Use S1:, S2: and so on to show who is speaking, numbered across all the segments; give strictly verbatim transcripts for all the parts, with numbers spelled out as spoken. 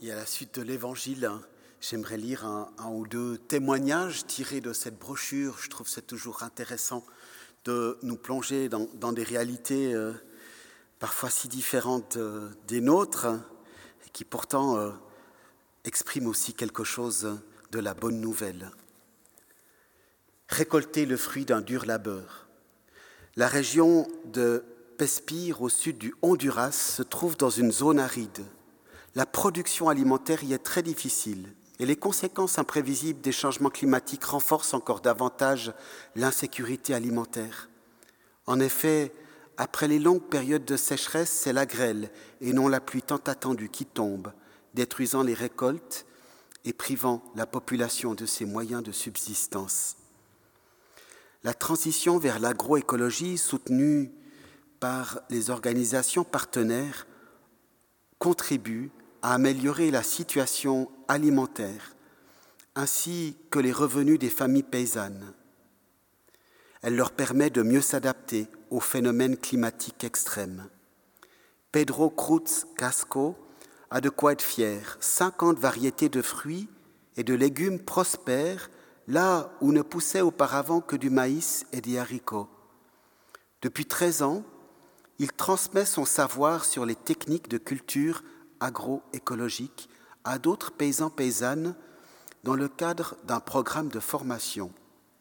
S1: Et à la suite de l'Évangile, j'aimerais lire un, un ou deux témoignages tirés de cette brochure. Je trouve que c'est toujours intéressant de nous plonger dans, dans des réalités euh, parfois si différentes euh, des nôtres, et qui pourtant euh, expriment aussi quelque chose de la bonne nouvelle. Récolter le fruit d'un dur labeur. La région de Pespire, au sud du Honduras, se trouve dans une zone aride. La production alimentaire y est très difficile et les conséquences imprévisibles des changements climatiques renforcent encore davantage l'insécurité alimentaire. En effet, après les longues périodes de sécheresse, c'est la grêle et non la pluie tant attendue qui tombe, détruisant les récoltes et privant la population de ses moyens de subsistance. La transition vers l'agroécologie soutenue par les organisations partenaires contribue à améliorer la situation alimentaire ainsi que les revenus des familles paysannes. Elle leur permet de mieux s'adapter aux phénomènes climatiques extrêmes. Pedro Cruz Casco a de quoi être fier. cinquante variétés de fruits et de légumes prospèrent là où ne poussaient auparavant que du maïs et des haricots. Depuis treize ans, il transmet son savoir sur les techniques de culture agroécologique à d'autres paysans paysannes dans le cadre d'un programme de formation.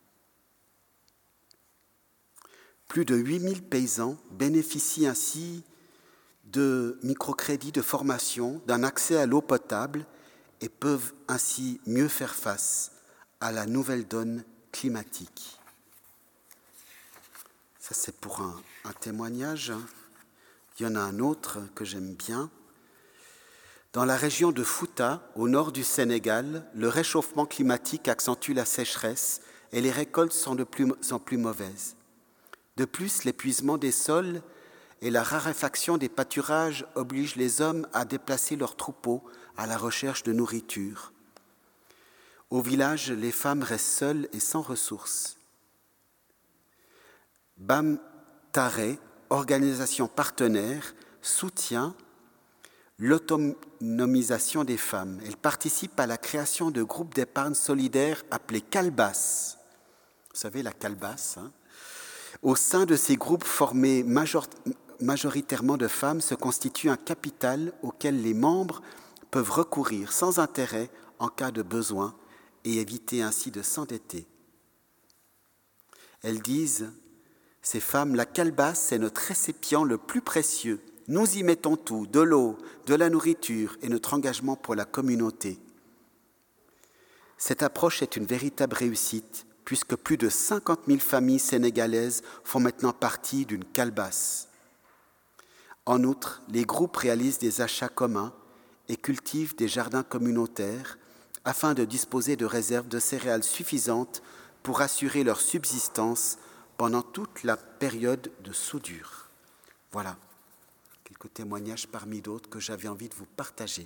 S1: Plus de huit mille paysans bénéficient ainsi de microcrédits de formation, d'un accès à l'eau potable et peuvent ainsi mieux faire face à la nouvelle donne climatique. Ça, c'est pour un, un témoignage. Il y en a un autre que j'aime bien. Dans la région de Fouta, au nord du Sénégal, le réchauffement climatique accentue la sécheresse et les récoltes sont de plus en plus mauvaises. De plus, l'épuisement des sols et la raréfaction des pâturages obligent les hommes à déplacer leurs troupeaux à la recherche de nourriture. Au village, les femmes restent seules et sans ressources. Bam Tare, organisation partenaire, soutient l'autonomisation des femmes. Elle participe à la création de groupes d'épargne solidaire appelés Calbas. Vous savez, la Calbas. Hein. Au sein de ces groupes formés major- majoritairement de femmes se constitue un capital auquel les membres peuvent recourir sans intérêt en cas de besoin et éviter ainsi de s'endetter. Elles disent, ces femmes, la calebasse est notre récipient le plus précieux. Nous y mettons tout, de l'eau, de la nourriture et notre engagement pour la communauté. Cette approche est une véritable réussite puisque plus de cinquante mille familles sénégalaises font maintenant partie d'une calebasse. En outre, les groupes réalisent des achats communs et cultivent des jardins communautaires afin de disposer de réserves de céréales suffisantes pour assurer leur subsistance pendant toute la période de soudure. Voilà, quelques témoignages parmi d'autres que j'avais envie de vous partager.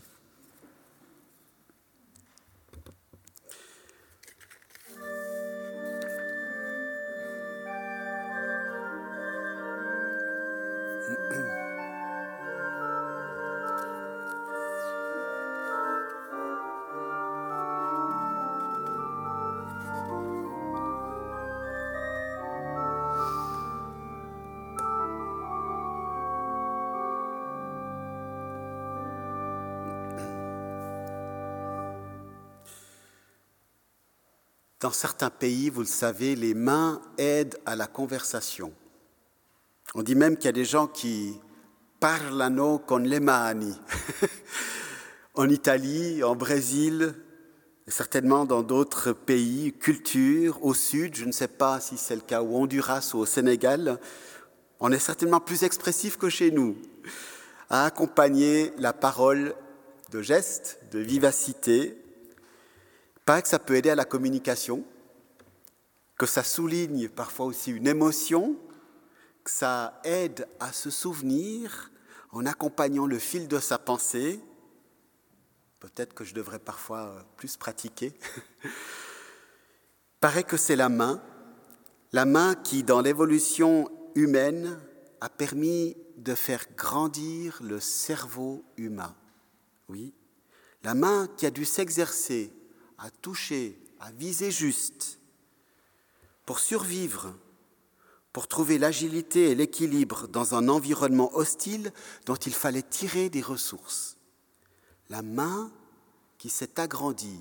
S1: Dans certains pays, vous le savez, les mains aident à la conversation. On dit même qu'il y a des gens qui parlano con le mani. En Italie, en Brésil, et certainement dans d'autres pays, cultures, au sud, je ne sais pas si c'est le cas au Honduras ou au Sénégal, on est certainement plus expressif que chez nous, à accompagner la parole de gestes, de vivacité. Il paraît que ça peut aider à la communication, que ça souligne parfois aussi une émotion, que ça aide à se souvenir en accompagnant le fil de sa pensée. Peut-être que je devrais parfois plus pratiquer. Il paraît que c'est la main, la main qui, dans l'évolution humaine, a permis de faire grandir le cerveau humain. Oui. La main qui a dû s'exercer à toucher, à viser juste, pour survivre, pour trouver l'agilité et l'équilibre dans un environnement hostile dont il fallait tirer des ressources. La main qui s'est agrandie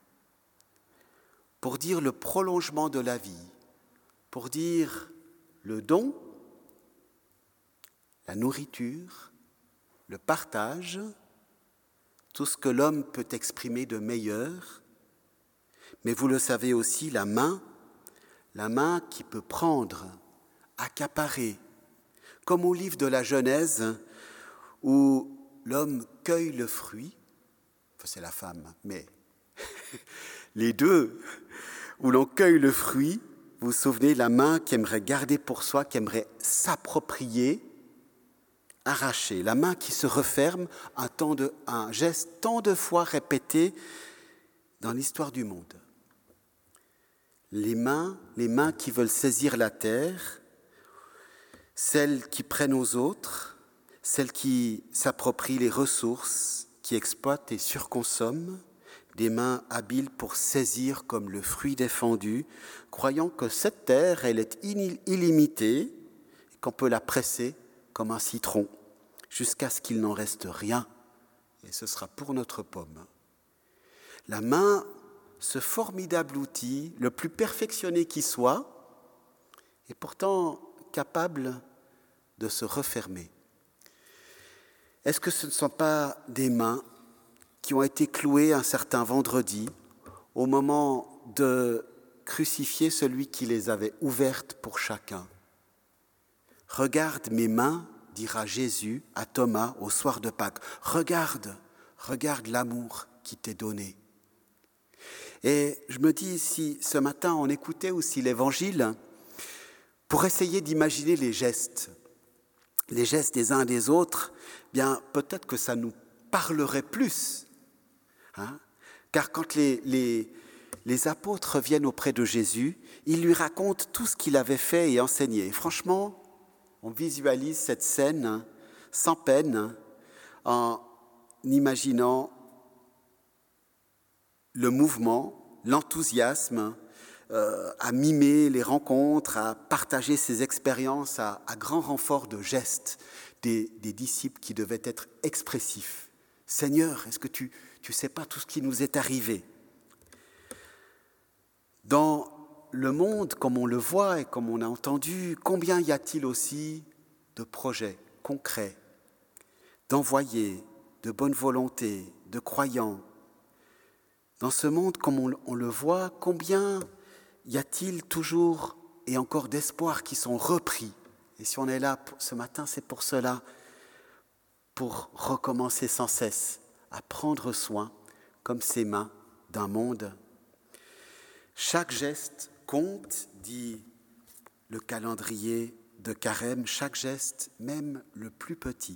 S1: pour dire le prolongement de la vie, pour dire le don, la nourriture, le partage, tout ce que l'homme peut exprimer de meilleur. Mais vous le savez aussi, la main, la main qui peut prendre, accaparer, comme au livre de la Genèse, où l'homme cueille le fruit, enfin c'est la femme, mais les deux, où l'on cueille le fruit, vous vous souvenez, la main qui aimerait garder pour soi, qui aimerait s'approprier, arracher, la main qui se referme, un, temps de, un geste tant de fois répété dans l'histoire du monde. Les mains, les mains qui veulent saisir la terre, celles qui prennent aux autres, celles qui s'approprient les ressources, qui exploitent et surconsomment, des mains habiles pour saisir comme le fruit défendu, croyant que cette terre, elle est illimitée, et qu'on peut la presser comme un citron, jusqu'à ce qu'il n'en reste rien, et ce sera pour notre pomme. La main, ce formidable outil, le plus perfectionné qui soit, est pourtant capable de se refermer. Est-ce que ce ne sont pas des mains qui ont été clouées un certain vendredi, au moment de crucifier celui qui les avait ouvertes pour chacun? « Regarde mes mains », dira Jésus à Thomas au soir de Pâques. « Regarde, regarde l'amour qui t'est donné. » Et je me dis, si ce matin on écoutait aussi l'Évangile, pour essayer d'imaginer les gestes, les gestes des uns et des autres, bien peut-être que ça nous parlerait plus. Hein? Car quand les, les, les apôtres viennent auprès de Jésus, ils lui racontent tout ce qu'il avait fait et enseigné. Et franchement, on visualise cette scène sans peine en imaginant le mouvement, l'enthousiasme, euh, à mimer les rencontres, à partager ses expériences à, à grand renfort de gestes des, des disciples qui devaient être expressifs. « Seigneur, est-ce que tu ne sais pas tout ce qui nous est arrivé ?» Dans le monde, comme on le voit et comme on a entendu, combien y a-t-il aussi de projets concrets, d'envoyés, de bonne volonté, de croyants? Dans ce monde, comme on, on le voit, combien y a-t-il toujours et encore d'espoirs qui sont repris? Et si on est là ce matin, c'est pour cela, pour recommencer sans cesse à prendre soin, comme ses mains, d'un monde. Chaque geste compte, dit le calendrier de Carême, chaque geste, même le plus petit.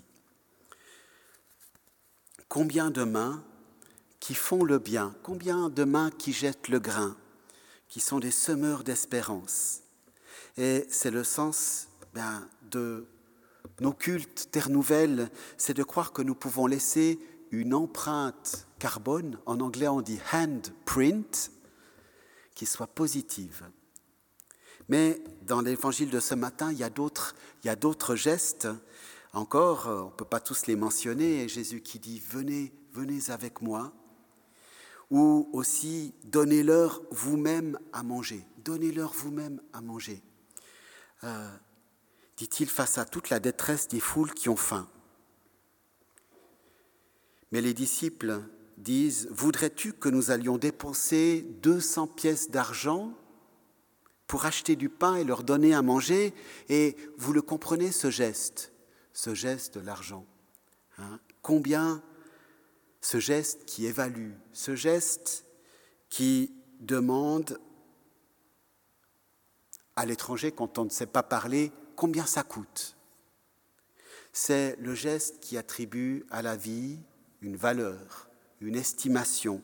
S1: Combien de mains qui font le bien, combien de mains qui jettent le grain, qui sont des semeurs d'espérance. Et c'est le sens ben, de nos cultes, Terre Nouvelle, c'est de croire que nous pouvons laisser une empreinte carbone, en anglais on dit handprint, qui soit positive. Mais dans l'évangile de ce matin, il y a d'autres, il y a d'autres gestes. Encore, on ne peut pas tous les mentionner. Jésus qui dit « Venez, venez avec moi ». Ou aussi « Donnez-leur vous-même à manger ». Donnez-leur vous-même à manger. Euh, dit-il face à toute la détresse des foules qui ont faim. Mais les disciples disent « Voudrais-tu que nous allions dépenser deux cents pièces d'argent pour acheter du pain et leur donner à manger ?» Et vous le comprenez, ce geste, ce geste de l'argent. Hein? Combien ce geste qui évalue, ce geste qui demande à l'étranger, quand on ne sait pas parler, combien ça coûte. C'est le geste qui attribue à la vie une valeur, une estimation.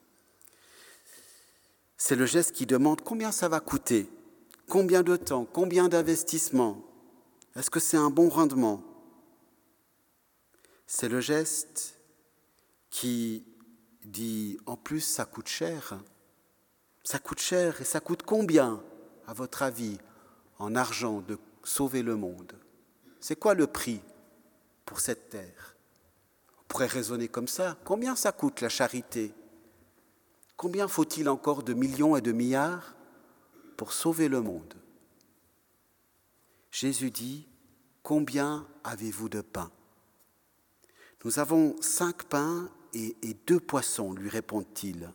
S1: C'est le geste qui demande combien ça va coûter, combien de temps, combien d'investissement, est-ce que c'est un bon rendement? C'est le geste qui dit, en plus, ça coûte cher. Ça coûte cher et ça coûte combien, à votre avis, en argent, de sauver le monde? C'est quoi le prix pour cette terre? On pourrait raisonner comme ça. Combien ça coûte la charité? Combien faut-il encore de millions et de milliards pour sauver le monde? Jésus dit, combien avez-vous de pain? Nous avons cinq pains et, et deux poissons, lui répond-il.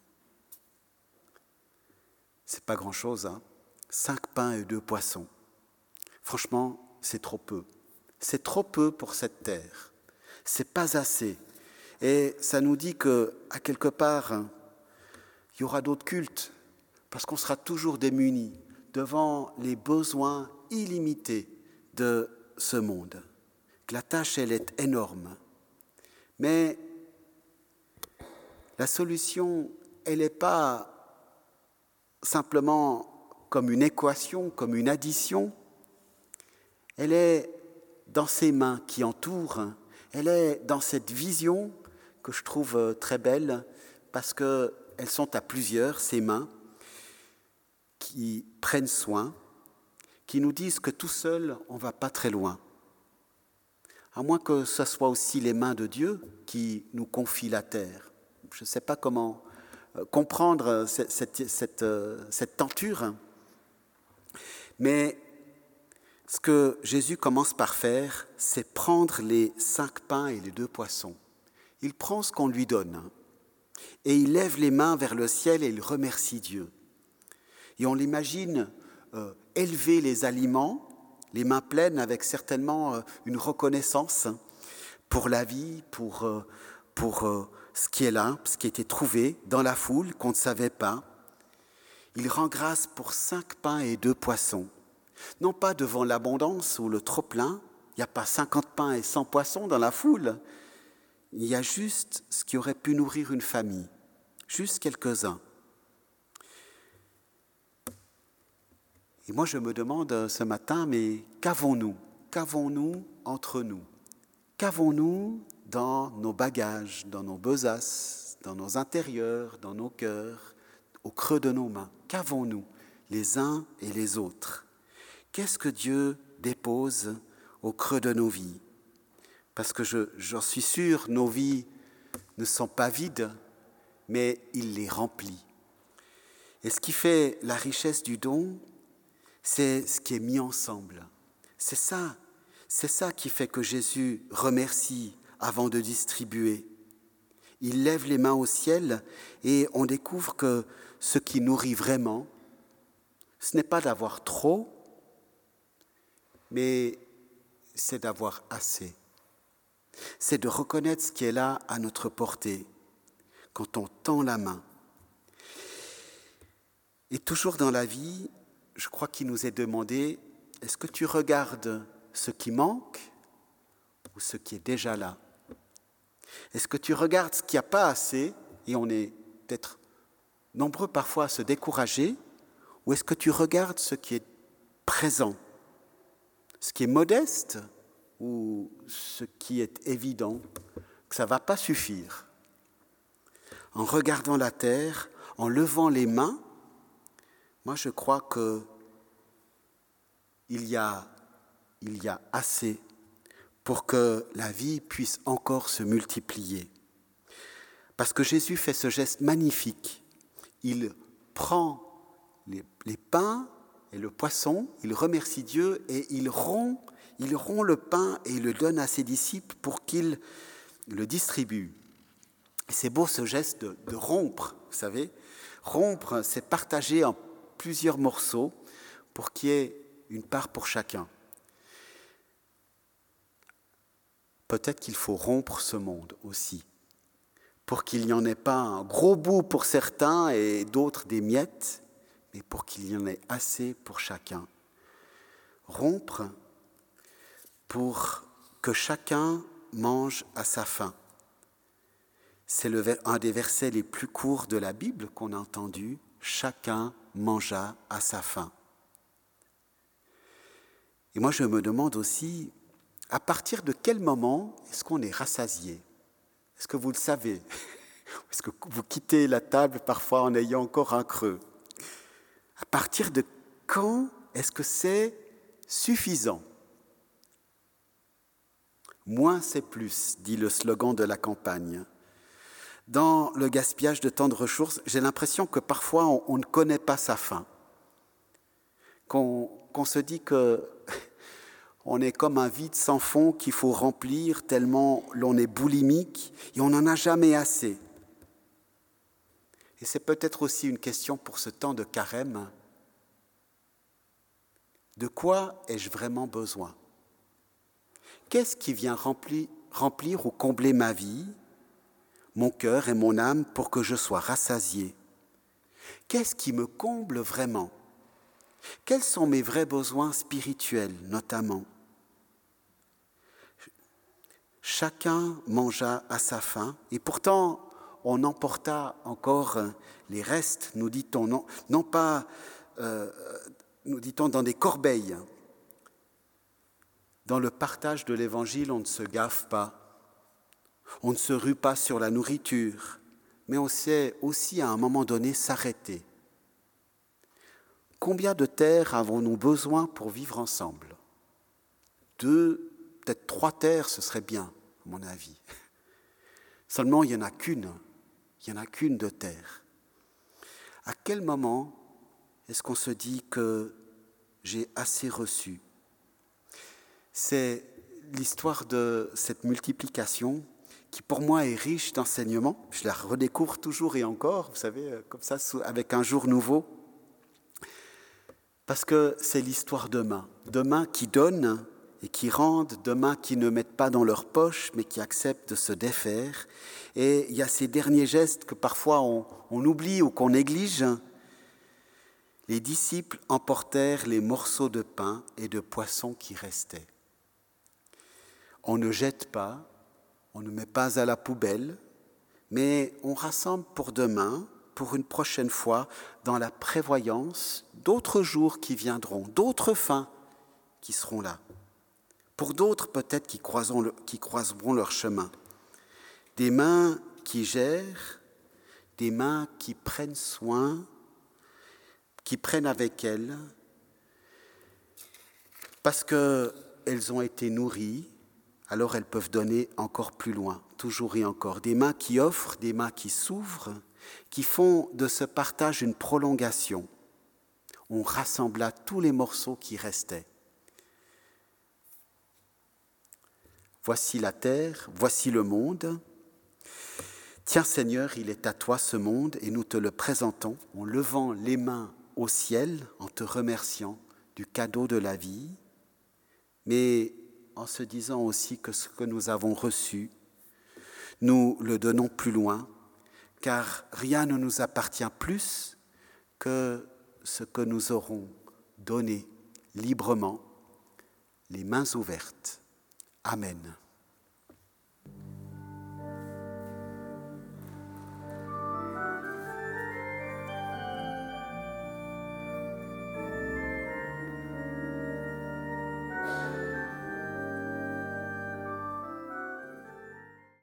S1: C'est pas grand-chose, hein? Cinq pains et deux poissons. Franchement, c'est trop peu. C'est trop peu pour cette terre. C'est pas assez. Et ça nous dit qu'à quelque part, il y aura d'autres cultes, parce qu'on sera toujours démunis devant les besoins illimités de ce monde. Que la tâche, elle est énorme. Mais la solution, elle n'est pas simplement comme une équation, comme une addition. Elle est dans ces mains qui entourent. Elle est dans cette vision que je trouve très belle, parce qu'elles sont à plusieurs, ces mains, qui prennent soin, qui nous disent que tout seul, on ne va pas très loin. À moins que ce soit aussi les mains de Dieu qui nous confient la terre. Je ne sais pas comment comprendre cette, cette, cette, cette tenture, mais ce que Jésus commence par faire, c'est prendre les cinq pains et les deux poissons. Il prend ce qu'on lui donne et il lève les mains vers le ciel et il remercie Dieu. Et on l'imagine euh, élever les aliments, les mains pleines, avec certainement euh, une reconnaissance pour la vie, pour, euh, pour euh, ce qui est là, ce qui était trouvé dans la foule, qu'on ne savait pas. Il rend grâce pour cinq pains et deux poissons. Non pas devant l'abondance ou le trop-plein, il n'y a pas cinquante pains et cent poissons dans la foule. Il y a juste ce qui aurait pu nourrir une famille, juste quelques-uns. Et moi, je me demande ce matin, mais qu'avons-nous? Qu'avons-nous entre nous? Qu'avons-nous dans nos bagages, dans nos besaces, dans nos intérieurs, dans nos cœurs, au creux de nos mains? Qu'avons-nous, les uns et les autres? Qu'est-ce que Dieu dépose au creux de nos vies? Parce que je, j'en suis sûr, nos vies ne sont pas vides, mais il les remplit. Et ce qui fait la richesse du don, c'est ce qui est mis ensemble. C'est ça, c'est ça qui fait que Jésus remercie avant de distribuer. Il lève les mains au ciel et on découvre que ce qui nourrit vraiment, ce n'est pas d'avoir trop, mais c'est d'avoir assez. C'est de reconnaître ce qui est là à notre portée, quand on tend la main. Et toujours dans la vie, je crois qu'il nous est demandé, est-ce que tu regardes ce qui manque ou ce qui est déjà là? Est-ce que tu regardes ce qu'il n'y a pas assez, et on est peut-être nombreux parfois à se décourager, ou est-ce que tu regardes ce qui est présent, ce qui est modeste, ou ce qui est évident, que ça ne va pas suffire? En regardant la terre, en levant les mains, moi je crois que il y a, il y a assez pour que la vie puisse encore se multiplier. Parce que Jésus fait ce geste magnifique. Il prend les, les pains et le poisson, il remercie Dieu et il rompt, il rompt le pain et il le donne à ses disciples pour qu'ils le distribuent. Et c'est beau ce geste de, de rompre, vous savez. Rompre, c'est partager en plusieurs morceaux pour qu'il y ait une part pour chacun. Peut-être qu'il faut rompre ce monde aussi, pour qu'il n'y en ait pas un gros bout pour certains et d'autres des miettes, mais pour qu'il y en ait assez pour chacun. Rompre pour que chacun mange à sa faim. C'est le, un des versets les plus courts de la Bible qu'on a entendu. Chacun mangea à sa faim. Et moi, je me demande aussi, à partir de quel moment est-ce qu'on est rassasié? Est-ce que vous le savez? Est-ce que vous quittez la table parfois en ayant encore un creux? À partir de quand est-ce que c'est suffisant? Moins c'est plus, dit le slogan de la campagne. Dans le gaspillage de temps de ressources, j'ai l'impression que parfois on, on ne connaît pas sa faim. Qu'on, qu'on se dit que on est comme un vide sans fond qu'il faut remplir tellement l'on est boulimique et on n'en a jamais assez. Et c'est peut-être aussi une question pour ce temps de carême. De quoi ai-je vraiment besoin? Qu'est-ce qui vient remplir, remplir ou combler ma vie, mon cœur et mon âme pour que je sois rassasié? Qu'est-ce qui me comble vraiment? Quels sont mes vrais besoins spirituels, notamment? Chacun mangea à sa faim, et pourtant on emporta encore les restes, nous dit-on, non, non pas, euh, nous dit-on, dans des corbeilles. Dans le partage de l'Évangile, on ne se gaffe pas, on ne se rue pas sur la nourriture, mais on sait aussi à un moment donné s'arrêter. Combien de terres avons-nous besoin pour vivre ensemble? Deux, peut-être trois terres, ce serait bien, à mon avis. Seulement, il n'y en a qu'une, il n'y en a qu'une de terre. À quel moment est-ce qu'on se dit que j'ai assez reçu? C'est l'histoire de cette multiplication qui pour moi est riche d'enseignements. Je la redécouvre toujours et encore, vous savez, comme ça, avec un jour nouveau. Parce que c'est l'histoire de mains, de mains qui donnent et qui rendent, de mains qui ne mettent pas dans leur poche, mais qui acceptent de se défaire. Et il y a ces derniers gestes que parfois on, on oublie ou qu'on néglige. Les disciples emportèrent les morceaux de pain et de poisson qui restaient. On ne jette pas, on ne met pas à la poubelle, mais on rassemble pour demain, pour une prochaine fois, dans la prévoyance d'autres jours qui viendront, d'autres fins qui seront là. Pour d'autres, peut-être, qui, croiseront le, qui croiseront leur chemin. Des mains qui gèrent, des mains qui prennent soin, qui prennent avec elles, parce qu'elles ont été nourries, alors elles peuvent donner encore plus loin, toujours et encore. Des mains qui offrent, des mains qui s'ouvrent, qui font de ce partage une prolongation. On rassembla tous les morceaux qui restaient. Voici la terre, voici le monde. Tiens Seigneur, il est à toi ce monde et nous te le présentons en levant les mains au ciel, en te remerciant du cadeau de la vie, mais en se disant aussi que ce que nous avons reçu, nous le donnons plus loin, car rien ne nous appartient plus que ce que nous aurons donné librement, les mains ouvertes. Amen.